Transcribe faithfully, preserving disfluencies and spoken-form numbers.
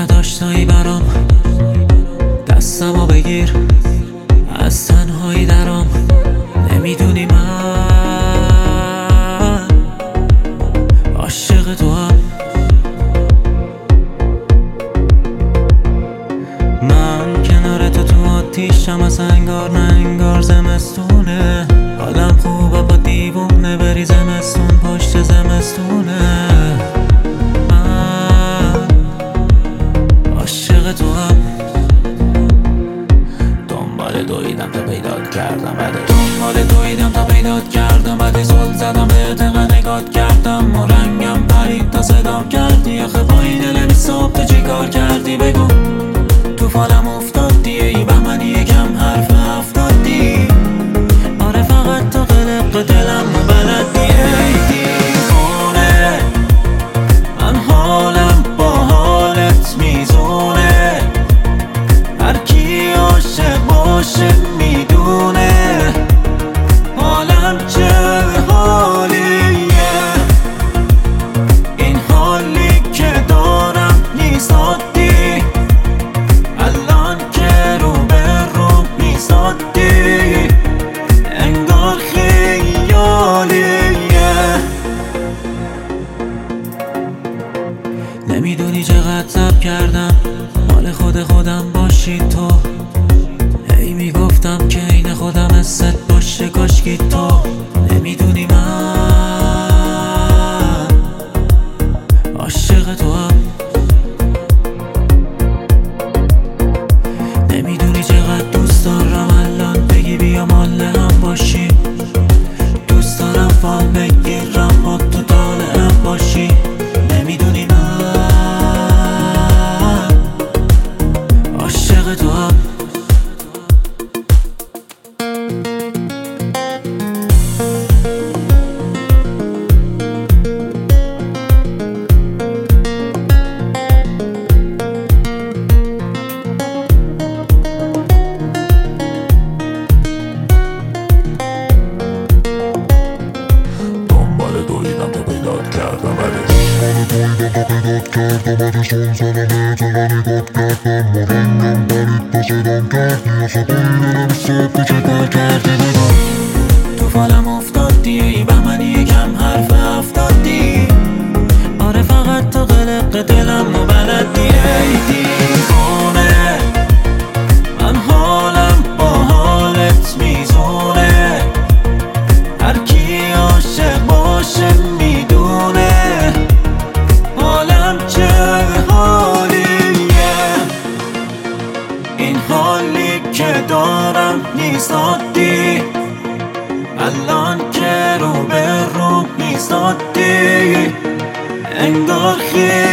نداشتایی برام، دستمو بگیر از تنهایی درام. نمیدونی من عاشق تو هم. من کنار تو تو آتیشم، از انگار نه انگار زمستونه. حالم خوبه با دیوونه، بری زمستون پشت زمستونه. من عاشق تو هم. دنبال دویدم تا پیدات کردم، بعد دنبال دویدم تا پیدات کردم. بعد زل زدم بهت انقدر نگات کردم و رنگم پرید تا صدام کردی. آخه با این دل بی صبح تو چی کار کردی بگو؟ تو فالم افتادی ای بهمنی، یکم حرف افتادی. آره فقط تو قلق دلم و بلدی ای دیوونه. من حالم با حالت میزونه، هر کی عاشق باشه میدونه حالم چه حالیه. این حالی که دارم نیست عادی، الان که رو به رو میزادی انگار خیالیه. نمیدونی چقدر صبر کردم مال خود خودم باشی تو. هی میگفتم که این خودم حست باشه کاشکی تو. نمیدونی من عاشق تو هم. نمیدونی چقدر دوست دارم الان بگی بیا مال هم باشی. دوست دارم فال بگیرم با تو طالعم باشی. نمیدونی من عاشق تو هم. دویدم تا پیدات کردم، بعدش بعدش اون زدم تو نگات کردم و رنگم پرید تا صدام کردی. آخه با این دلم صبح تو چه کار کردی بگو؟ تو فالم افتادی ای بهمنی، یکم حرف افتادی. آره فقط تو قلق دلم و بلدی ای دیوونه. من حالم با حالت میزونه، هر کی عاشق باشه میدونه حالم چه حالیه. این حالی که دارم نیست عادی، الان که رو به رو میزادی انگار خیلی